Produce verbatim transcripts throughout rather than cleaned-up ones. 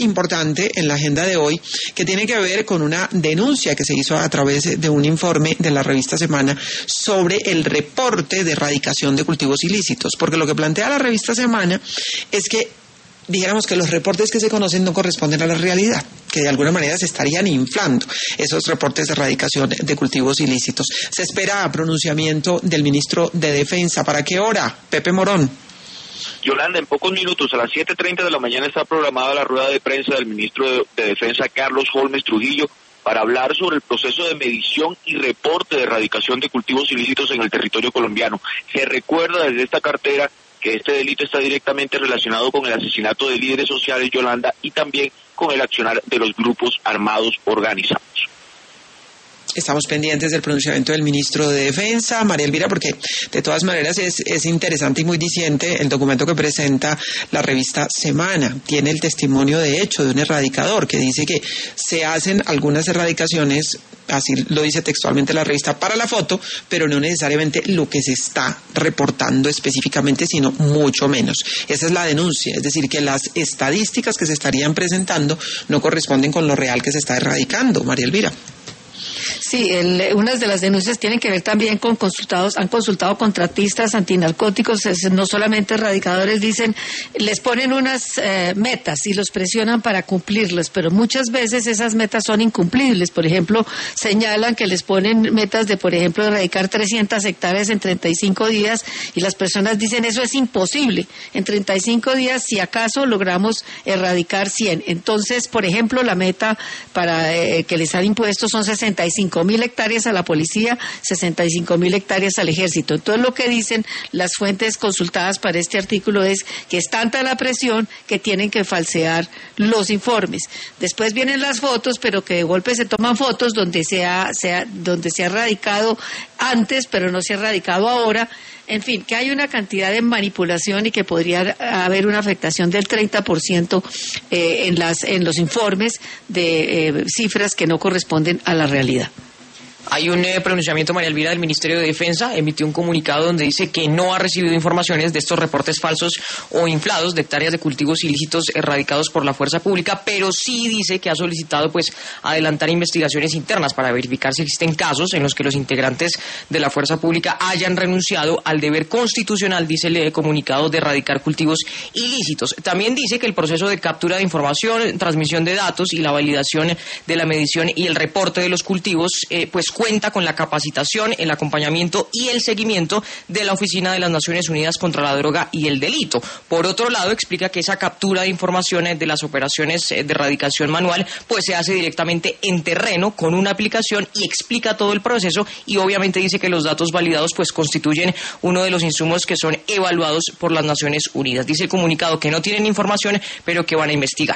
importante en la agenda de hoy que tiene que ver con una denuncia que se hizo a través de un informe de la revista Semana sobre el reporte de erradicación de cultivos ilícitos, porque lo que plantea la revista Semana es que dijéramos que los reportes que se conocen no corresponden a la realidad, que de alguna manera se estarían inflando esos reportes de erradicación de cultivos ilícitos. Se espera pronunciamiento del ministro de Defensa. ¿Para qué hora, Pepe Morón? Yolanda, en pocos minutos, a las siete treinta de la mañana está programada la rueda de prensa del ministro de, de Defensa, Carlos Holmes Trujillo, para hablar sobre el proceso de medición y reporte de erradicación de cultivos ilícitos en el territorio colombiano. Se recuerda desde esta cartera que este delito está directamente relacionado con el asesinato de líderes sociales, Yolanda, y también con el accionar de los grupos armados organizados. Estamos pendientes del pronunciamiento del ministro de Defensa, María Elvira, porque de todas maneras es, es interesante y muy diciente el documento que presenta la revista Semana. Tiene el testimonio de hecho de un erradicador que dice que se hacen algunas erradicaciones, así lo dice textualmente la revista, para la foto, pero no necesariamente lo que se está reportando específicamente, sino mucho menos. Esa es la denuncia, es decir, que las estadísticas que se estarían presentando no corresponden con lo real que se está erradicando, María Elvira. Sí, el, unas de las denuncias tienen que ver también con consultados, han consultado contratistas antinarcóticos, es, no solamente erradicadores, dicen, les ponen unas eh, metas y los presionan para cumplirlas, pero muchas veces esas metas son incumplibles. Por ejemplo, señalan que les ponen metas de, por ejemplo, erradicar trescientas hectáreas en treinta y cinco días y las personas dicen, eso es imposible, en treinta y cinco días si acaso logramos erradicar cien. Entonces, por ejemplo, la meta para eh, que les han impuesto son sesenta y cinco mil hectáreas a la policía, sesenta y cinco mil hectáreas al ejército. Entonces lo que dicen las fuentes consultadas para este artículo es que es tanta la presión que tienen que falsear los informes. Después vienen las fotos, pero que de golpe se toman fotos donde se ha, se ha, donde se ha erradicado antes, pero no se ha erradicado ahora. En fin, que hay una cantidad de manipulación y que podría haber una afectación del treinta por ciento eh, en, las, en los informes de eh, cifras que no corresponden a la realidad. Hay un eh, pronunciamiento, María Elvira, del Ministerio de Defensa, emitió un comunicado donde dice que no ha recibido informaciones de estos reportes falsos o inflados de hectáreas de cultivos ilícitos erradicados por la fuerza pública, pero sí dice que ha solicitado pues adelantar investigaciones internas para verificar si existen casos en los que los integrantes de la fuerza pública hayan renunciado al deber constitucional, dice el eh, comunicado, de erradicar cultivos ilícitos. También dice que el proceso de captura de información, transmisión de datos y la validación de la medición y el reporte de los cultivos, eh, pues cuenta con la capacitación, el acompañamiento y el seguimiento de la Oficina de las Naciones Unidas contra la Droga y el Delito. Por otro lado, explica que esa captura de información de las operaciones de erradicación manual pues se hace directamente en terreno con una aplicación y explica todo el proceso, y obviamente dice que los datos validados pues constituyen uno de los insumos que son evaluados por las Naciones Unidas. Dice el comunicado que no tienen información, pero que van a investigar.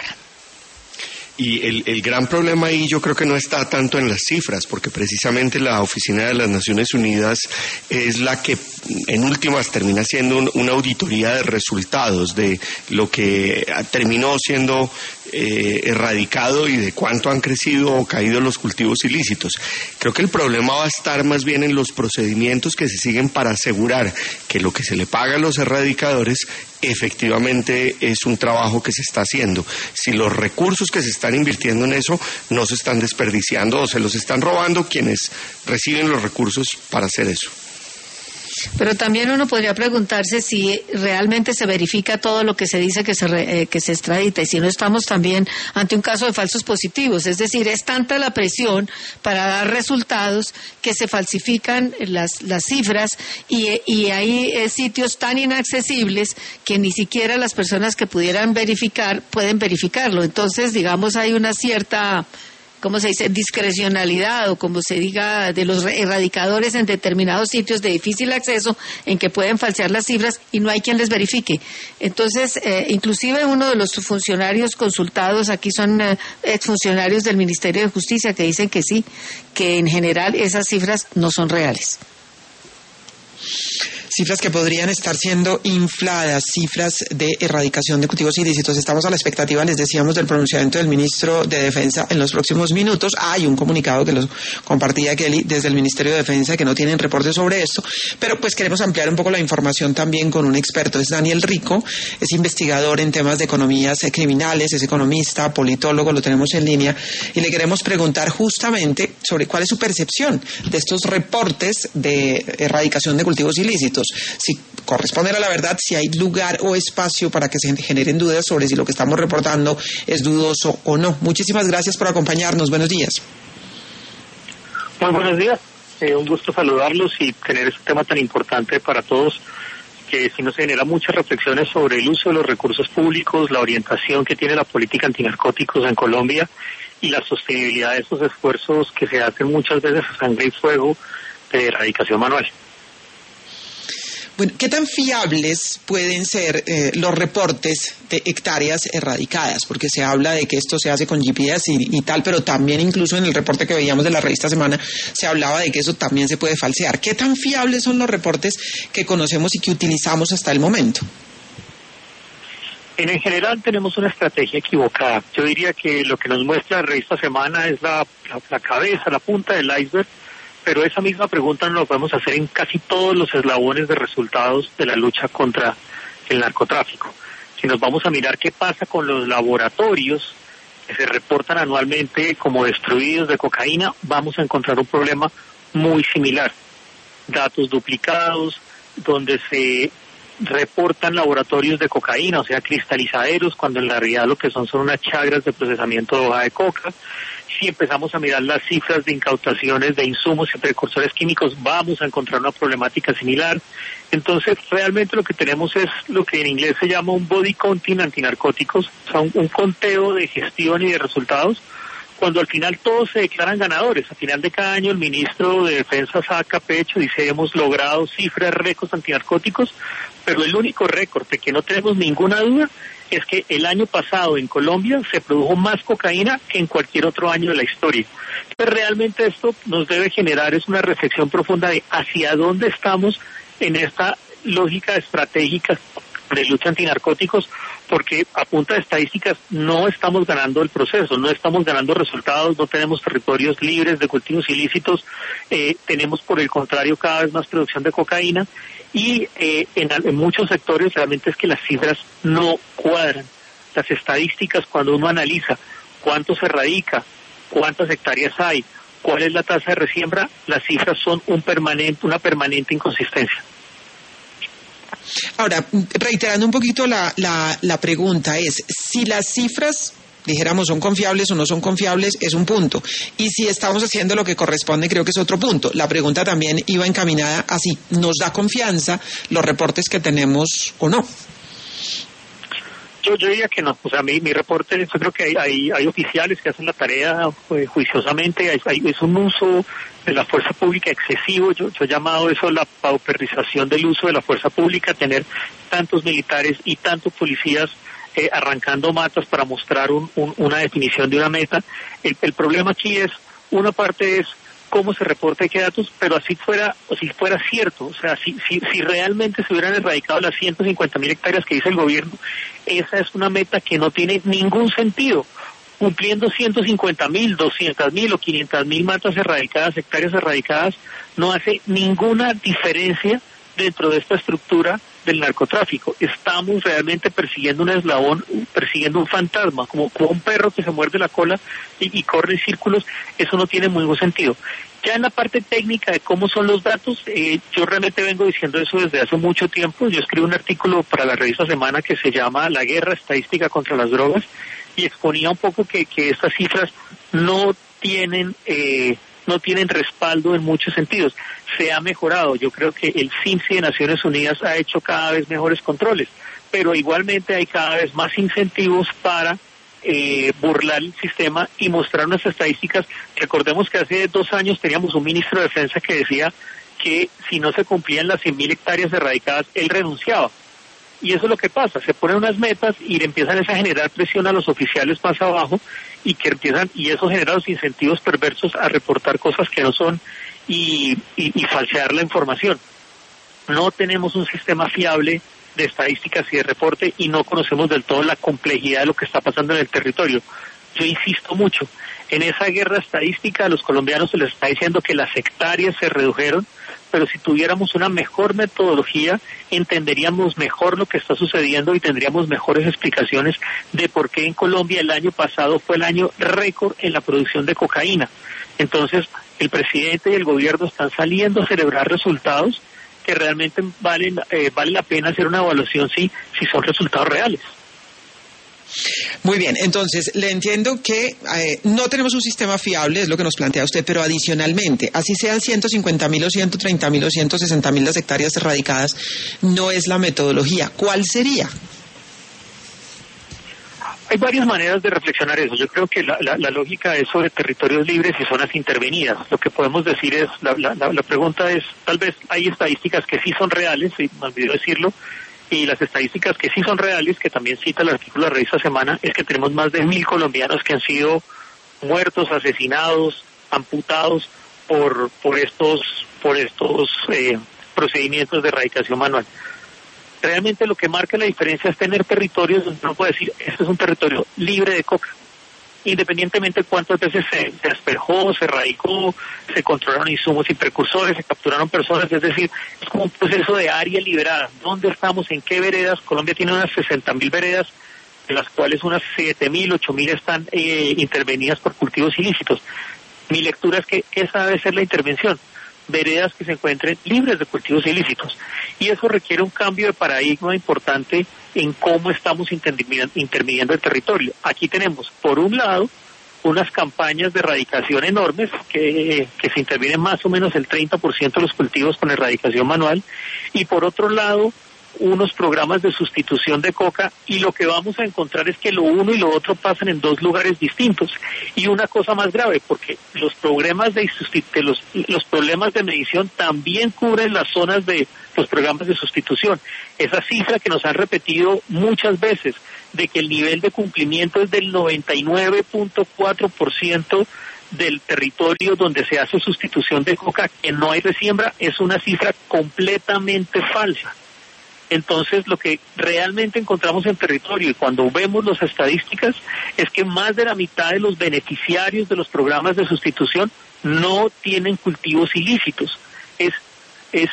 Y el, el gran problema ahí yo creo que no está tanto en las cifras, porque precisamente la Oficina de las Naciones Unidas es la que en últimas termina siendo un, una auditoría de resultados de lo que terminó siendo eh, erradicado y de cuánto han crecido o caído los cultivos ilícitos. Creo que el problema va a estar más bien en los procedimientos que se siguen para asegurar que lo que se le paga a los erradicadores efectivamente es un trabajo que se está haciendo. Si los recursos que se están invirtiendo en eso no se están desperdiciando o se los están robando quienes reciben los recursos para hacer eso. Pero también uno podría preguntarse si realmente se verifica todo lo que se dice que se, re, eh, que se extradita, y si no estamos también ante un caso de falsos positivos. Es decir, es tanta la presión para dar resultados que se falsifican las, las cifras y, y hay eh, sitios tan inaccesibles que ni siquiera las personas que pudieran verificar pueden verificarlo. Entonces, digamos, hay una cierta, ¿cómo se dice?, discrecionalidad, o como se diga, de los erradicadores en determinados sitios de difícil acceso en que pueden falsear las cifras y no hay quien les verifique. Entonces, eh, inclusive uno de los funcionarios consultados aquí son eh, exfuncionarios del Ministerio de Justicia que dicen que sí, que en general esas cifras no son reales. Cifras que podrían estar siendo infladas, cifras de erradicación de cultivos ilícitos. Estamos a la expectativa, les decíamos, del pronunciamiento del ministro de Defensa en los próximos minutos. Hay un comunicado que lo compartía Kelly desde el Ministerio de Defensa, que no tienen reportes sobre esto, pero pues queremos ampliar un poco la información también con un experto. Es Daniel Rico, es investigador en temas de economías criminales, es economista, politólogo, lo tenemos en línea, y le queremos preguntar justamente sobre cuál es su percepción de estos reportes de erradicación de cultivos ilícitos. Si corresponden a la verdad, si hay lugar o espacio para que se generen dudas sobre si lo que estamos reportando es dudoso o no. Muchísimas gracias por acompañarnos. Buenos días. Muy buenos días. Eh, un gusto saludarlos y tener este tema tan importante para todos, que sí nos genera muchas reflexiones sobre el uso de los recursos públicos, la orientación que tiene la política antinarcóticos en Colombia y la sostenibilidad de esos esfuerzos que se hacen muchas veces a sangre y fuego de erradicación manual. Bueno, ¿qué tan fiables pueden ser eh, los reportes de hectáreas erradicadas? Porque se habla de que esto se hace con G P S y, y tal, pero también incluso en el reporte que veíamos de la revista Semana se hablaba de que eso también se puede falsear. ¿Qué tan fiables son los reportes que conocemos y que utilizamos hasta el momento? En general tenemos una estrategia equivocada. Yo diría que lo que nos muestra la revista Semana es la, la, la cabeza, la punta del iceberg, pero esa misma pregunta no la podemos hacer en casi todos los eslabones de resultados de la lucha contra el narcotráfico. Si nos vamos a mirar qué pasa con los laboratorios que se reportan anualmente como destruidos de cocaína, vamos a encontrar un problema muy similar. Datos duplicados, donde se reportan laboratorios de cocaína, o sea, cristalizaderos, cuando en la realidad lo que son son unas chagras de procesamiento de hoja de coca. Si empezamos a mirar las cifras de incautaciones de insumos y precursores químicos, vamos a encontrar una problemática similar. Entonces, realmente lo que tenemos es lo que en inglés se llama un body counting antinarcóticos, o sea, un, un conteo de gestión y de resultados, cuando al final todos se declaran ganadores. Al final de cada año el ministro de Defensa saca pecho, dice hemos logrado cifras récords antinarcóticos, pero el único récord de que no tenemos ninguna duda es que el año pasado en Colombia se produjo más cocaína que en cualquier otro año de la historia. Pero realmente esto nos debe generar es una reflexión profunda de hacia dónde estamos en esta lógica estratégica de lucha antinarcóticos, porque a punta de estadísticas no estamos ganando el proceso, no estamos ganando resultados, no tenemos territorios libres de cultivos ilícitos, eh, tenemos por el contrario cada vez más producción de cocaína y eh, en, en muchos sectores realmente es que las cifras no cuadran. Las estadísticas, cuando uno analiza cuánto se erradica, cuántas hectáreas hay, cuál es la tasa de resiembra, las cifras son un permanente, una permanente inconsistencia. Ahora, reiterando un poquito la, la, la pregunta es, si las cifras, dijéramos, son confiables o no son confiables, es un punto. Y si estamos haciendo lo que corresponde, creo que es otro punto. La pregunta también iba encaminada así, ¿nos da confianza los reportes que tenemos o no? Yo, yo diría que no, o sea, mi, mi reporte, yo creo que hay, hay, hay oficiales que hacen la tarea eh, juiciosamente, hay, hay, es un uso de la fuerza pública excesivo, yo, yo he llamado eso la pauperización del uso de la fuerza pública, tener tantos militares y tantos policías eh, arrancando matas para mostrar un, un, una definición de una meta. El, el problema aquí es, una parte es cómo se reporta y qué datos, pero así fuera, o si fuera cierto, o sea, si, si, si realmente se hubieran erradicado las ciento cincuenta mil hectáreas que dice el gobierno, esa es una meta que no tiene ningún sentido. Cumpliendo ciento cincuenta mil, doscientas mil o quinientas mil matas erradicadas, hectáreas erradicadas, no hace ninguna diferencia dentro de esta estructura del narcotráfico. Estamos realmente persiguiendo un eslabón, persiguiendo un fantasma, como, como un perro que se muerde la cola y, y corre en círculos. Eso no tiene ningún sentido. Ya en la parte técnica de cómo son los datos, eh, yo realmente vengo diciendo eso desde hace mucho tiempo. Yo escribí un artículo para la revista Semana que se llama La guerra estadística contra las drogas y exponía un poco que, que estas cifras no tienen eh, no tienen respaldo en muchos sentidos. Se ha mejorado. Yo creo que el C I M S I de Naciones Unidas ha hecho cada vez mejores controles, pero igualmente hay cada vez más incentivos para eh, burlar el sistema y mostrar unas estadísticas. Recordemos que hace dos años teníamos un ministro de Defensa que decía que si no se cumplían las cien mil hectáreas erradicadas, él renunciaba. Y eso es lo que pasa, se ponen unas metas y le empiezan a generar presión a los oficiales más abajo y que empiezan, y eso genera los incentivos perversos a reportar cosas que no son y, y, y falsear la información. no tenemos un sistema fiable de estadísticas y de reporte y no conocemos del todo la complejidad de lo que está pasando en el territorio. Yo insisto mucho, en esa guerra estadística a los colombianos se les está diciendo que las hectáreas se redujeron, pero si tuviéramos una mejor metodología, entenderíamos mejor lo que está sucediendo y tendríamos mejores explicaciones de por qué en Colombia el año pasado fue el año récord en la producción de cocaína. Entonces, el presidente y el gobierno están saliendo a celebrar resultados que realmente valen, eh, vale la pena hacer una evaluación si, si son resultados reales. Muy bien, entonces le entiendo que eh, no tenemos un sistema fiable, es lo que nos plantea usted, pero adicionalmente, así sean ciento cincuenta mil o ciento treinta mil o ciento sesenta mil las hectáreas erradicadas, no es la metodología. ¿Cuál sería? Hay varias maneras de reflexionar eso. Yo creo que la, la, la lógica es sobre territorios libres y zonas intervenidas. Lo que podemos decir es, la, la, la pregunta es, tal vez hay estadísticas que sí son reales, y me olvidé decirlo, y las estadísticas que sí son reales, que también cita el artículo de la revista Semana, es que tenemos más de mil colombianos que han sido muertos, asesinados, amputados por por estos por estos eh, procedimientos de erradicación manual. Realmente lo que marca la diferencia es tener territorios donde uno puede decir, este es un territorio libre de coca, independientemente de cuántas veces se, se asperjó, se erradicó, se controlaron insumos y precursores, se capturaron personas, es decir, es como un proceso de área liberada. ¿Dónde estamos? ¿En qué veredas? Colombia tiene unas sesenta mil veredas, de las cuales unas siete mil, ocho mil están eh, intervenidas por cultivos ilícitos. Mi lectura es que esa debe ser la intervención, veredas que se encuentren libres de cultivos ilícitos. Y eso requiere un cambio de paradigma importante en cómo estamos interviniendo el territorio. Aquí tenemos, por un lado, unas campañas de erradicación enormes, que, que se intervienen más o menos el treinta por ciento de los cultivos con erradicación manual, y por otro lado, unos programas de sustitución de coca, y lo que vamos a encontrar es que lo uno y lo otro pasan en dos lugares distintos. Y una cosa más grave, porque los programas de, de los, los problemas de medición también cubren las zonas de los programas de sustitución. Esa cifra que nos han repetido muchas veces, de que el nivel de cumplimiento es del noventa y nueve punto cuatro por ciento del territorio donde se hace sustitución de coca, que no hay resiembra, es una cifra completamente falsa. Entonces, lo que realmente encontramos en territorio, y cuando vemos las estadísticas, es que más de la mitad de los beneficiarios de los programas de sustitución no tienen cultivos ilícitos. Es, es,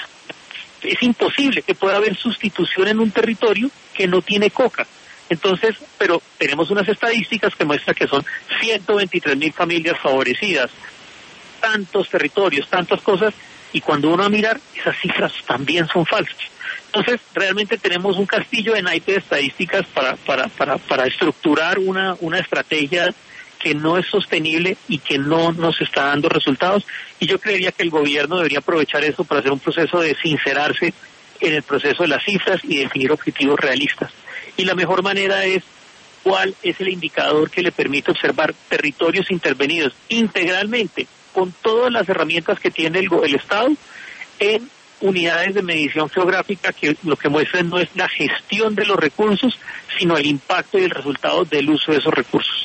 es imposible que pueda haber sustitución en un territorio que no tiene coca. Entonces, pero tenemos unas estadísticas que muestran que son ciento veintitrés mil familias favorecidas, tantos territorios, tantas cosas, y cuando uno va a mirar, esas cifras también son falsas. Entonces, realmente tenemos un castillo de naipes de estadísticas para, para, para, para estructurar una, una estrategia que no es sostenible y que no nos está dando resultados. Y yo creería que el gobierno debería aprovechar eso para hacer un proceso de sincerarse en el proceso de las cifras y definir objetivos realistas. Y la mejor manera es cuál es el indicador que le permite observar territorios intervenidos integralmente con todas las herramientas que tiene el, el Estado en unidades de medición geográfica que lo que muestran no es la gestión de los recursos, sino el impacto y el resultado del uso de esos recursos.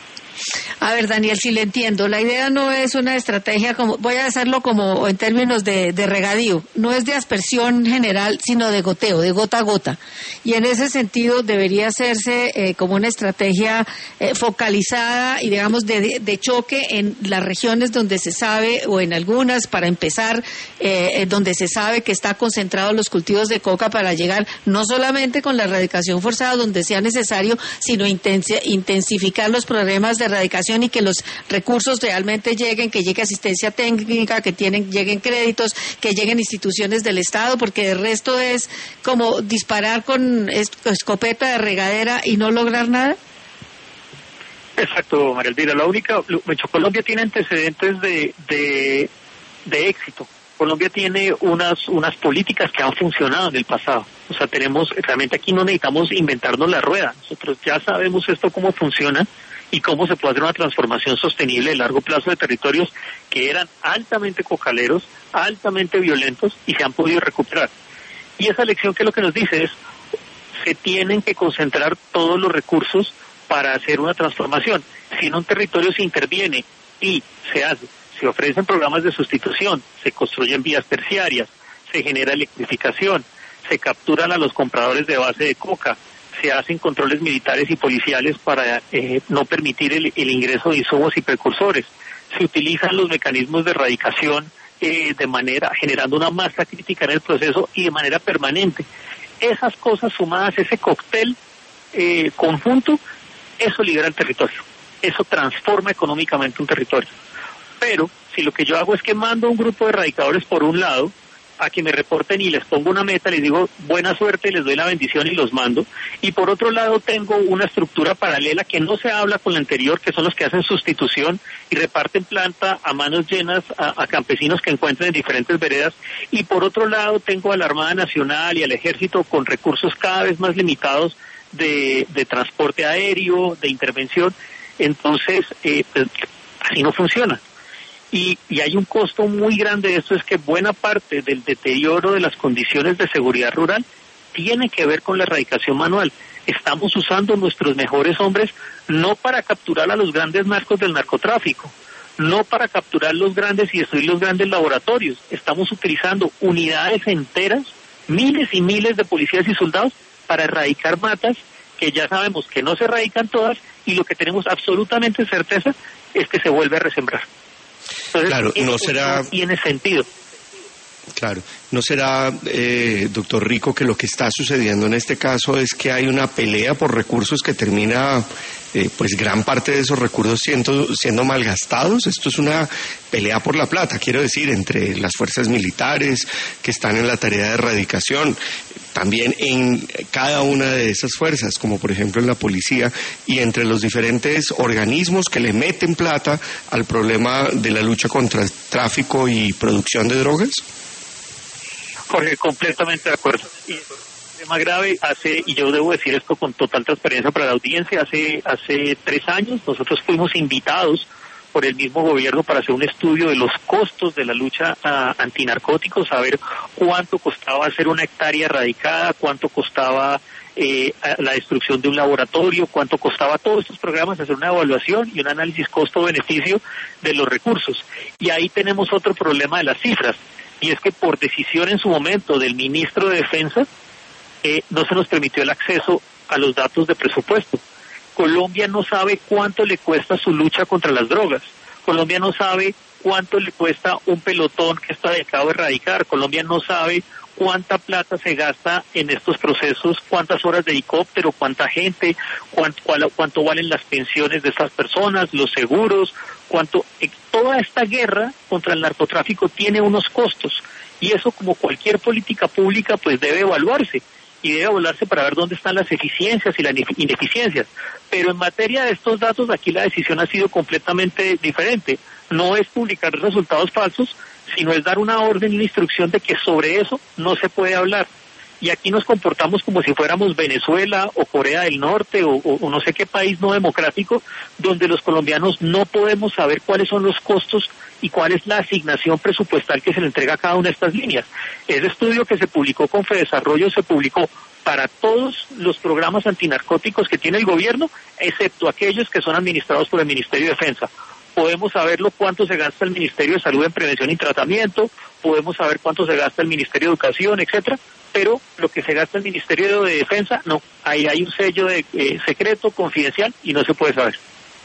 A ver, Daniel, si le entiendo, la idea no es una estrategia como, voy a hacerlo como en términos de, de regadío, no es de aspersión general, sino de goteo, de gota a gota. Y en ese sentido debería hacerse eh, como una estrategia eh, focalizada y digamos de, de choque en las regiones donde se sabe, o en algunas, para empezar, eh, donde se sabe que está concentrados los cultivos de coca, para llegar no solamente con la erradicación forzada donde sea necesario, sino intensificar los problemas de erradicación y que los recursos realmente lleguen, que llegue asistencia técnica, que tienen, lleguen créditos, que lleguen instituciones del Estado, porque el resto es como disparar con escopeta de regadera y no lograr nada. Exacto, María Elvira. La única, Colombia tiene antecedentes de, de, de éxito. Colombia tiene unas unas políticas que han funcionado en el pasado. O sea, tenemos, realmente aquí no necesitamos inventarnos la rueda. Nosotros ya sabemos esto cómo funciona y cómo se puede hacer una transformación sostenible de largo plazo de territorios que eran altamente cocaleros, altamente violentos y se han podido recuperar. Y esa lección, que es lo que nos dice, es se tienen que concentrar todos los recursos para hacer una transformación. Si en un territorio se interviene y se hace, se ofrecen programas de sustitución, se construyen vías terciarias, se genera electrificación, se capturan a los compradores de base de coca, se hacen controles militares y policiales para eh, no permitir el, el ingreso de insumos y precursores, se utilizan los mecanismos de erradicación eh, de manera, generando una masa crítica en el proceso y de manera permanente. Esas cosas sumadas, ese cóctel eh, conjunto, eso libera el territorio, eso transforma económicamente un territorio. Pero si lo que yo hago es que mando a un grupo de erradicadores por un lado a que me reporten y les pongo una meta, les digo buena suerte, les doy la bendición y los mando, y por otro lado tengo una estructura paralela que no se habla con la anterior, que son los que hacen sustitución y reparten planta a manos llenas a, a campesinos que encuentren en diferentes veredas, y por otro lado tengo a la Armada Nacional y al Ejército con recursos cada vez más limitados de, de transporte aéreo, de intervención. Entonces eh, pues, así no funciona. Y, y hay un costo muy grande de esto, es que buena parte del deterioro de las condiciones de seguridad rural tiene que ver con la erradicación manual. Estamos usando nuestros mejores hombres no para capturar a los grandes narcos del narcotráfico, no para capturar los grandes y destruir los grandes laboratorios. Estamos utilizando unidades enteras, miles y miles de policías y soldados para erradicar matas que ya sabemos que no se erradican todas, y lo que tenemos absolutamente certeza es que se vuelve a resembrar. Entonces, claro, no será... no tiene sentido. Claro, no será, eh, doctor Rico, que lo que está sucediendo en este caso es que hay una pelea por recursos que termina, eh, pues gran parte de esos recursos siendo, siendo malgastados. Esto es una pelea por la plata, quiero decir, entre las fuerzas militares que están en la tarea de erradicación, también en cada una de esas fuerzas, como por ejemplo en la policía, y entre los diferentes organismos que le meten plata al problema de la lucha contra el tráfico y producción de drogas. Jorge, completamente de acuerdo. Y el tema grave hace, y yo debo decir esto con total transparencia para la audiencia, hace hace tres años nosotros fuimos invitados por el mismo gobierno para hacer un estudio de los costos de la lucha uh, antinarcóticos, saber cuánto costaba hacer una hectárea erradicada, cuánto costaba eh, la destrucción de un laboratorio, cuánto costaba todos estos programas, hacer una evaluación y un análisis costo-beneficio de los recursos. Y ahí tenemos otro problema de las cifras, y es que por decisión en su momento del ministro de Defensa, eh, no se nos permitió el acceso a los datos de presupuesto. Colombia no sabe cuánto le cuesta su lucha contra las drogas. Colombia no sabe cuánto le cuesta un pelotón que está dedicado a erradicar. Colombia no sabe cuánta plata se gasta en estos procesos, cuántas horas de helicóptero, cuánta gente, cuánto, cuánto valen las pensiones de estas personas, los seguros, cuánto... Eh, toda esta guerra contra el narcotráfico tiene unos costos, y eso, como cualquier política pública, pues debe evaluarse. Y debe evaluarse para ver dónde están las eficiencias y las ineficiencias. Pero en materia de estos datos, aquí la decisión ha sido completamente diferente. No es publicar resultados falsos, sino es dar una orden y una instrucción de que sobre eso no se puede hablar. Y aquí nos comportamos como si fuéramos Venezuela o Corea del Norte o, o, o no sé qué país no democrático, donde los colombianos no podemos saber cuáles son los costos y cuál es la asignación presupuestal que se le entrega a cada una de estas líneas. Ese estudio que se publicó con Fedesarrollo se publicó para todos los programas antinarcóticos que tiene el gobierno, excepto aquellos que son administrados por el Ministerio de Defensa. Podemos saberlo cuánto se gasta el Ministerio de Salud en prevención y tratamiento, podemos saber cuánto se gasta el Ministerio de Educación, etcétera, pero lo que se gasta el Ministerio de Defensa, no, ahí hay un sello de eh, secreto, confidencial, y no se puede saber.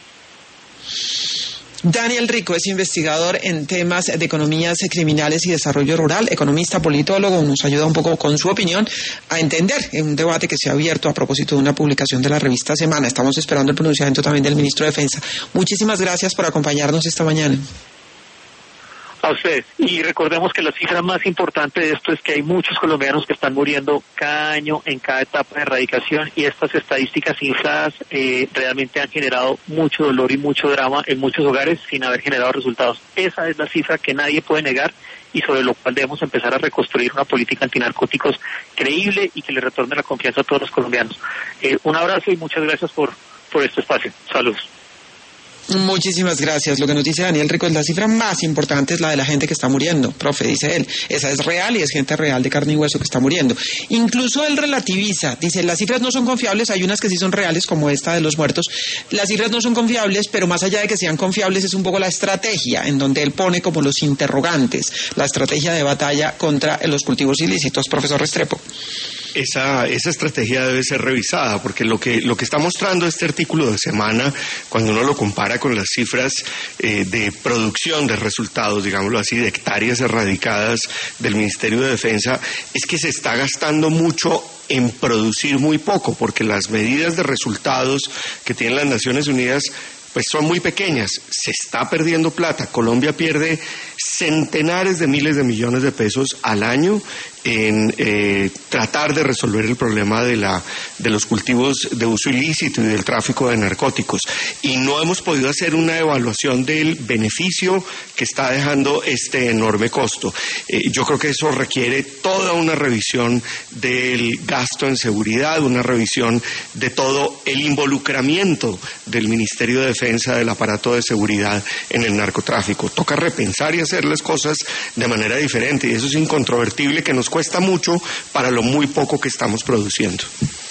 Daniel Rico es investigador en temas de economías criminales y desarrollo rural, economista, politólogo, nos ayuda un poco con su opinión a entender un debate que se ha abierto a propósito de una publicación de la revista Semana. Estamos esperando el pronunciamiento también del ministro de Defensa. Muchísimas gracias por acompañarnos esta mañana. A ustedes. Y recordemos que la cifra más importante de esto es que hay muchos colombianos que están muriendo cada año en cada etapa de erradicación, y estas estadísticas infladas eh, realmente han generado mucho dolor y mucho drama en muchos hogares sin haber generado resultados. Esa es la cifra que nadie puede negar y sobre lo cual debemos empezar a reconstruir una política antinarcóticos creíble y que le retorne la confianza a todos los colombianos. Eh, un abrazo y muchas gracias por, por este espacio. Saludos. Muchísimas gracias. Lo que nos dice Daniel Rico es la cifra más importante, es la de la gente que está muriendo, profe, dice él. Esa es real y es gente real de carne y hueso que está muriendo. Incluso él relativiza, dice, las cifras no son confiables, hay unas que sí son reales, como esta de los muertos. Las cifras no son confiables, pero más allá de que sean confiables es un poco la estrategia, en donde él pone como los interrogantes, la estrategia de batalla contra los cultivos ilícitos. Profesor Restrepo. Esa, esa estrategia debe ser revisada, porque lo que, lo que está mostrando este artículo de Semana, cuando uno lo compara con las cifras eh, de producción de resultados, digámoslo así, de hectáreas erradicadas del Ministerio de Defensa, es que se está gastando mucho en producir muy poco, porque las medidas de resultados que tienen las Naciones Unidas pues son muy pequeñas, se está perdiendo plata. Colombia pierde centenares de miles de millones de pesos al año en eh, tratar de resolver el problema de la de los cultivos de uso ilícito y del tráfico de narcóticos, y no hemos podido hacer una evaluación del beneficio que está dejando este enorme costo. Eh, yo creo que eso requiere toda una revisión del gasto en seguridad, una revisión de todo el involucramiento del Ministerio de Defensa, del aparato de seguridad en el narcotráfico. Toca repensar y hacer las cosas de manera diferente, y eso es incontrovertible, que nos cuesta mucho para lo muy poco que estamos produciendo.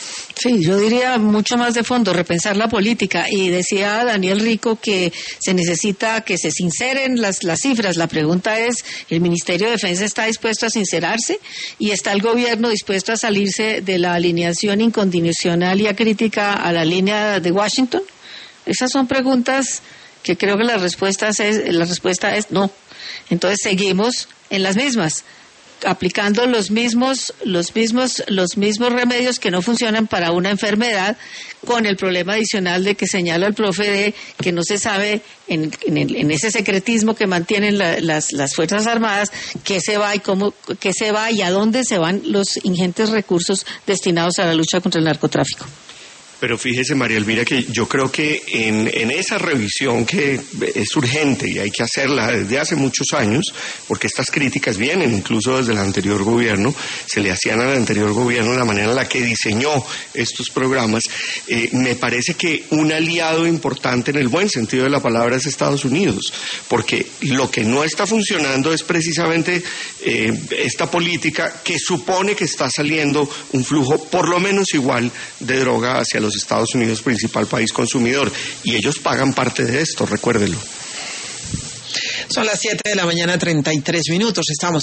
Sí, yo diría mucho más de fondo, repensar la política. Y decía Daniel Rico que se necesita que se sinceren las, las cifras. La pregunta es, ¿el Ministerio de Defensa está dispuesto a sincerarse? ¿Y está el gobierno dispuesto a salirse de la alineación incondicional y acrítica a la línea de Washington? Esas son preguntas que creo que la respuesta es, la respuesta es no. Entonces seguimos en las mismas, aplicando los mismos, los mismos, los mismos remedios que no funcionan para una enfermedad, con el problema adicional de que señala el profe de que no se sabe en, en, el, en ese secretismo que mantienen la, las, las Fuerzas Armadas qué se va y cómo, qué se va y a dónde se van los ingentes recursos destinados a la lucha contra el narcotráfico. Pero fíjese, María Elvira, que yo creo que en, en esa revisión que es urgente y hay que hacerla desde hace muchos años, porque estas críticas vienen incluso desde el anterior gobierno, se le hacían al anterior gobierno la manera en la que diseñó estos programas, eh, me parece que un aliado importante en el buen sentido de la palabra es Estados Unidos, porque lo que no está funcionando es precisamente eh, esta política que supone que está saliendo un flujo por lo menos igual de droga hacia los Estados Unidos, principal país consumidor, y ellos pagan parte de esto, recuérdelo. Son las siete de la mañana, treinta y tres minutos, estamos